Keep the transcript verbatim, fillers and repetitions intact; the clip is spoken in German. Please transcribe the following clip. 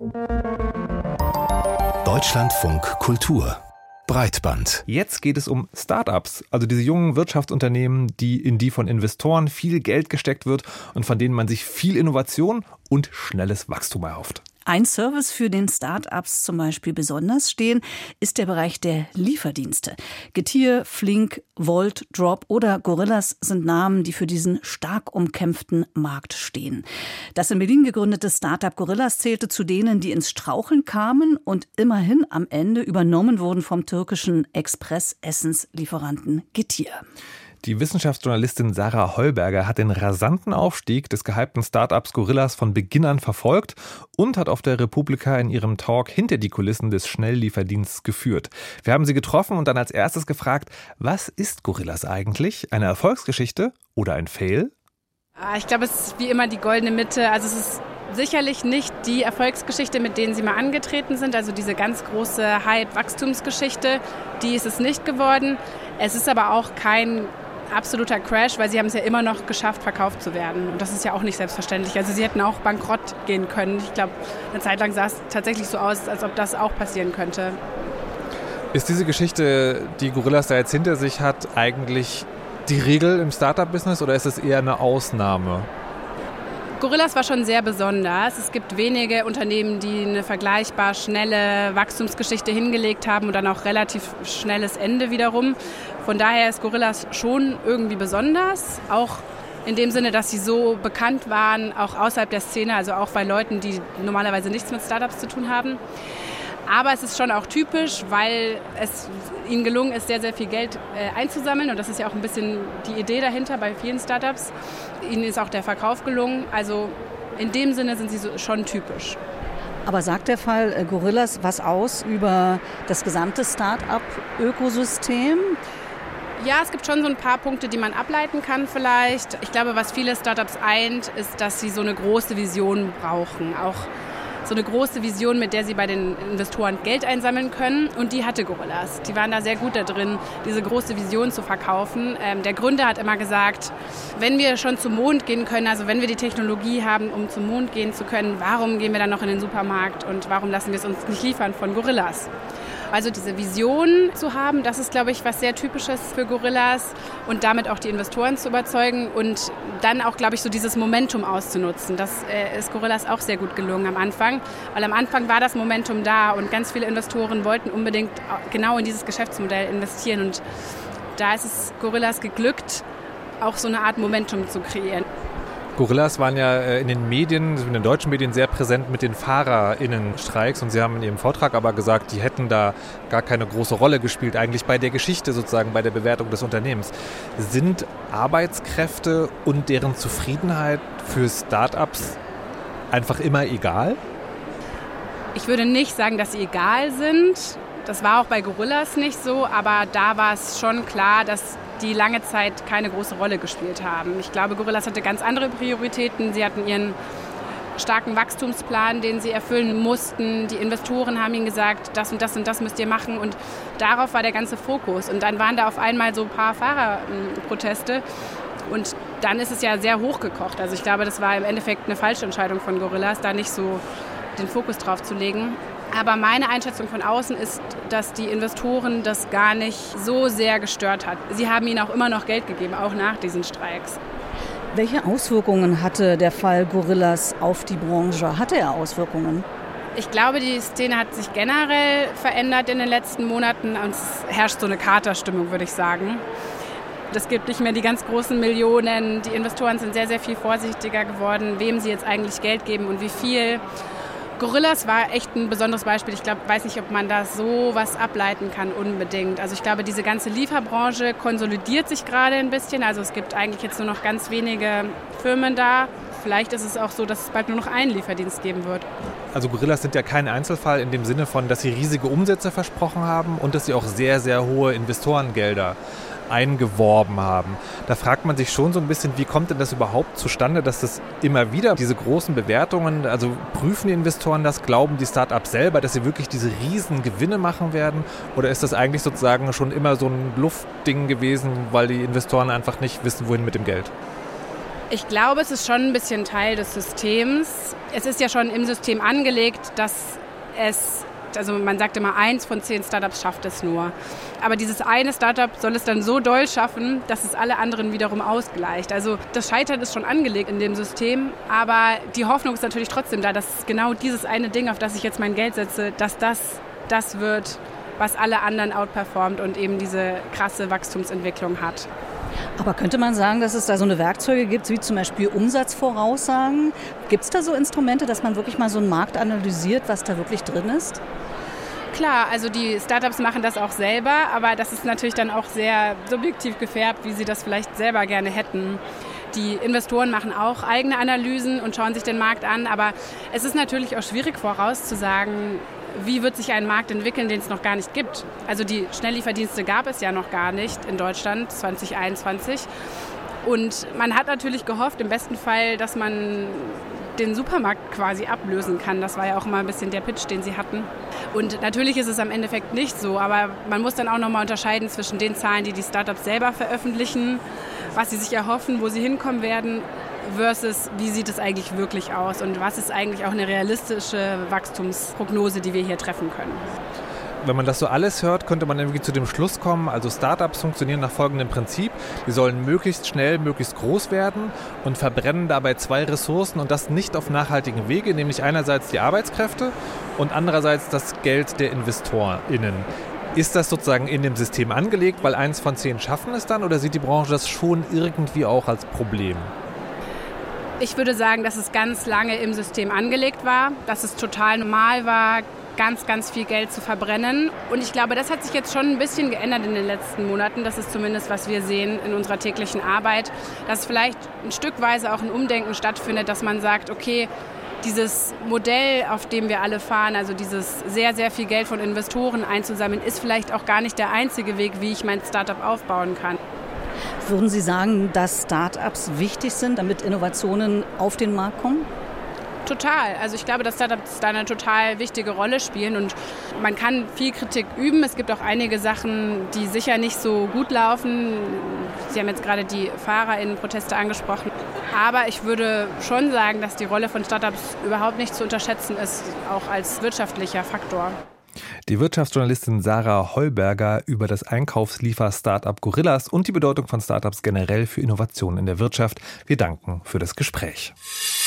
Deutschlandfunk Kultur Breitband. Jetzt geht es um Startups, also diese jungen Wirtschaftsunternehmen, die in die von Investoren viel Geld gesteckt wird und von denen man sich viel Innovation und schnelles Wachstum erhofft. Ein Service, für den Start-ups zum Beispiel besonders stehen, ist der Bereich der Lieferdienste. Getir, Flink, Volt, Drop oder Gorillas sind Namen, die für diesen stark umkämpften Markt stehen. Das in Berlin gegründete Start-up Gorillas zählte zu denen, die ins Straucheln kamen und immerhin am Ende übernommen wurden vom türkischen Express-Essenslieferanten Getir. Die Wissenschaftsjournalistin Sarah Heuberger hat den rasanten Aufstieg des gehypten Startups Gorillas von Beginn an verfolgt und hat auf der Republika in ihrem Talk hinter die Kulissen des Schnelllieferdienstes geführt. Wir haben sie getroffen und dann als erstes gefragt, was ist Gorillas eigentlich? Eine Erfolgsgeschichte oder ein Fail? Ich glaube, es ist wie immer die goldene Mitte. Also es ist sicherlich nicht die Erfolgsgeschichte, mit denen sie mal angetreten sind. Also diese ganz große Hype-Wachstumsgeschichte, die ist es nicht geworden. Es ist aber auch kein absoluter Crash, weil sie haben es ja immer noch geschafft, verkauft zu werden. Und das ist ja auch nicht selbstverständlich. Also sie hätten auch bankrott gehen können. Ich glaube, eine Zeit lang sah es tatsächlich so aus, als ob das auch passieren könnte. Ist diese Geschichte, die Gorillas da jetzt hinter sich hat, eigentlich die Regel im Startup-Business oder ist es eher eine Ausnahme? Gorillas war schon sehr besonders. Es gibt wenige Unternehmen, die eine vergleichbar schnelle Wachstumsgeschichte hingelegt haben und dann auch relativ schnelles Ende wiederum. Von daher ist Gorillas schon irgendwie besonders, auch in dem Sinne, dass sie so bekannt waren, auch außerhalb der Szene, also auch bei Leuten, die normalerweise nichts mit Startups zu tun haben. Aber es ist schon auch typisch, weil es ihnen gelungen ist, sehr, sehr viel Geld äh, einzusammeln. Und das ist ja auch ein bisschen die Idee dahinter bei vielen Startups. Ihnen ist auch der Verkauf gelungen. Also in dem Sinne sind sie so schon typisch. Aber sagt der Fall äh, Gorillas was aus über das gesamte Start-up-Ökosystem? Ja, es gibt schon so ein paar Punkte, die man ableiten kann vielleicht. Ich glaube, was viele Startups eint, ist, dass sie so eine große Vision brauchen. Auch so eine große Vision, mit der sie bei den Investoren Geld einsammeln können. Und die hatte Gorillas. Die waren da sehr gut da drin, diese große Vision zu verkaufen. Ähm, der Gründer hat immer gesagt, wenn wir schon zum Mond gehen können, also wenn wir die Technologie haben, um zum Mond gehen zu können, warum gehen wir dann noch in den Supermarkt und warum lassen wir es uns nicht liefern von Gorillas? Also diese Vision zu haben, das ist, glaube ich, was sehr Typisches für Gorillas und damit auch die Investoren zu überzeugen und dann auch, glaube ich, so dieses Momentum auszunutzen. Das äh, ist Gorillas auch sehr gut gelungen am Anfang, weil am Anfang war das Momentum da und ganz viele Investoren wollten unbedingt genau in dieses Geschäftsmodell investieren und da ist es Gorillas geglückt, auch so eine Art Momentum zu kreieren. Gorillas waren ja in den Medien, in den deutschen Medien sehr präsent mit den FahrerInnen-Streiks und Sie haben in Ihrem Vortrag aber gesagt, die hätten da gar keine große Rolle gespielt, eigentlich bei der Geschichte sozusagen, bei der Bewertung des Unternehmens. Sind Arbeitskräfte und deren Zufriedenheit für Startups einfach immer egal? Ich würde nicht sagen, dass sie egal sind. Das war auch bei Gorillas nicht so, aber da war es schon klar, dass die lange Zeit keine große Rolle gespielt haben. Ich glaube, Gorillas hatte ganz andere Prioritäten. Sie hatten ihren starken Wachstumsplan, den sie erfüllen mussten. Die Investoren haben ihnen gesagt, das und das und das müsst ihr machen. Und darauf war der ganze Fokus. Und dann waren da auf einmal so ein paar Fahrerproteste. Und dann ist es ja sehr hochgekocht. Also ich glaube, das war im Endeffekt eine falsche Entscheidung von Gorillas, da nicht so den Fokus drauf zu legen. Aber meine Einschätzung von außen ist, dass die Investoren das gar nicht so sehr gestört hat. Sie haben ihnen auch immer noch Geld gegeben, auch nach diesen Streiks. Welche Auswirkungen hatte der Fall Gorillas auf die Branche? Hatte er Auswirkungen? Ich glaube, die Szene hat sich generell verändert in den letzten Monaten und es herrscht so eine Katerstimmung, würde ich sagen. Es gibt nicht mehr die ganz großen Millionen. Die Investoren sind sehr, sehr viel vorsichtiger geworden, wem sie jetzt eigentlich Geld geben und wie viel. Gorillas war echt ein besonderes Beispiel. Ich glaube, weiß nicht, ob man da so was ableiten kann unbedingt. Also ich glaube, diese ganze Lieferbranche konsolidiert sich gerade ein bisschen. Also es gibt eigentlich jetzt nur noch ganz wenige Firmen da. Vielleicht ist es auch so, dass es bald nur noch einen Lieferdienst geben wird. Also Gorillas sind ja kein Einzelfall in dem Sinne von, dass sie riesige Umsätze versprochen haben und dass sie auch sehr, sehr hohe Investorengelder eingeworben haben. Da fragt man sich schon so ein bisschen, wie kommt denn das überhaupt zustande, dass das immer wieder diese großen Bewertungen, also prüfen die Investoren das, glauben die Startups selber, dass sie wirklich diese riesen Gewinne machen werden oder ist das eigentlich sozusagen schon immer so ein Bluffding gewesen, weil die Investoren einfach nicht wissen, wohin mit dem Geld? Ich glaube, es ist schon ein bisschen Teil des Systems. Es ist ja schon im System angelegt, dass es, also man sagt immer, eins von zehn Startups schafft es nur. Aber dieses eine Startup soll es dann so doll schaffen, dass es alle anderen wiederum ausgleicht. Also das Scheitern ist schon angelegt in dem System, aber die Hoffnung ist natürlich trotzdem da, dass genau dieses eine Ding, auf das ich jetzt mein Geld setze, dass das das wird, was alle anderen outperformt und eben diese krasse Wachstumsentwicklung hat. Aber könnte man sagen, dass es da so eine Werkzeuge gibt, wie zum Beispiel Umsatzvoraussagen? Gibt es da so Instrumente, dass man wirklich mal so einen Markt analysiert, was da wirklich drin ist? Klar, also die Startups machen das auch selber, aber das ist natürlich dann auch sehr subjektiv gefärbt, wie sie das vielleicht selber gerne hätten. Die Investoren machen auch eigene Analysen und schauen sich den Markt an, aber es ist natürlich auch schwierig vorauszusagen, wie wird sich ein Markt entwickeln, den es noch gar nicht gibt. Also die Schnelllieferdienste gab es ja noch gar nicht in Deutschland zwanzig einundzwanzig. Und man hat natürlich gehofft, im besten Fall, dass man den Supermarkt quasi ablösen kann. Das war ja auch mal ein bisschen der Pitch, den sie hatten. Und natürlich ist es am Endeffekt nicht so, aber man muss dann auch nochmal unterscheiden zwischen den Zahlen, die die Startups selber veröffentlichen, was sie sich erhoffen, wo sie hinkommen werden, versus wie sieht es eigentlich wirklich aus und was ist eigentlich auch eine realistische Wachstumsprognose, die wir hier treffen können. Wenn man das so alles hört, könnte man irgendwie zu dem Schluss kommen, also Startups funktionieren nach folgendem Prinzip. Die sollen möglichst schnell, möglichst groß werden und verbrennen dabei zwei Ressourcen und das nicht auf nachhaltigen Wege, nämlich einerseits die Arbeitskräfte und andererseits das Geld der InvestorInnen. Ist das sozusagen in dem System angelegt, weil eins von zehn schaffen es dann oder sieht die Branche das schon irgendwie auch als Problem? Ich würde sagen, dass es ganz lange im System angelegt war, dass es total normal war, ganz, ganz viel Geld zu verbrennen. Und ich glaube, das hat sich jetzt schon ein bisschen geändert in den letzten Monaten. Das ist zumindest, was wir sehen in unserer täglichen Arbeit, dass vielleicht ein Stückweise auch ein Umdenken stattfindet, dass man sagt, okay, dieses Modell, auf dem wir alle fahren, also dieses sehr, sehr viel Geld von Investoren einzusammeln, ist vielleicht auch gar nicht der einzige Weg, wie ich mein Startup aufbauen kann. Würden Sie sagen, dass Start-ups wichtig sind, damit Innovationen auf den Markt kommen? Total. Also ich glaube, dass Startups da eine total wichtige Rolle spielen und man kann viel Kritik üben. Es gibt auch einige Sachen, die sicher nicht so gut laufen. Sie haben jetzt gerade die FahrerInnen-Proteste angesprochen. Aber ich würde schon sagen, dass die Rolle von Startups überhaupt nicht zu unterschätzen ist, auch als wirtschaftlicher Faktor. Die Wirtschaftsjournalistin Sarah Heuberger über das Einkaufsliefer-Startup Gorillas und die Bedeutung von Startups generell für Innovationen in der Wirtschaft. Wir danken für das Gespräch.